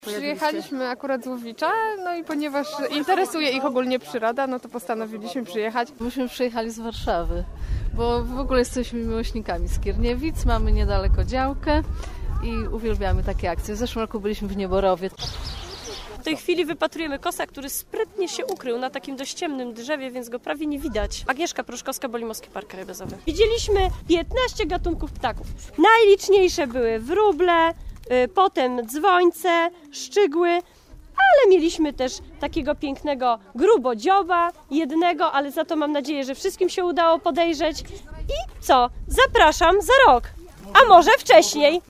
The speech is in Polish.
Przyjechaliśmy akurat z Łowicza, no i ponieważ interesuje ich ogólnie przyroda, no to postanowiliśmy przyjechać. Myśmy przyjechali z Warszawy, bo w ogóle jesteśmy miłośnikami Skierniewic, mamy niedaleko działkę i uwielbiamy takie akcje. W zeszłym roku byliśmy w Nieborowie. W tej chwili wypatrujemy kosa, który sprytnie się ukrył na takim dość ciemnym drzewie, więc go prawie nie widać. Agnieszka Pruszkowska, Bolimowski Park Krajobrazowy. Widzieliśmy 15 gatunków ptaków. Najliczniejsze były wróble, potem dzwońce, szczygły, ale mieliśmy też takiego pięknego grubodzioba, jednego, ale za to mam nadzieję, że wszystkim się udało podejrzeć. I co? Zapraszam za rok, a może wcześniej.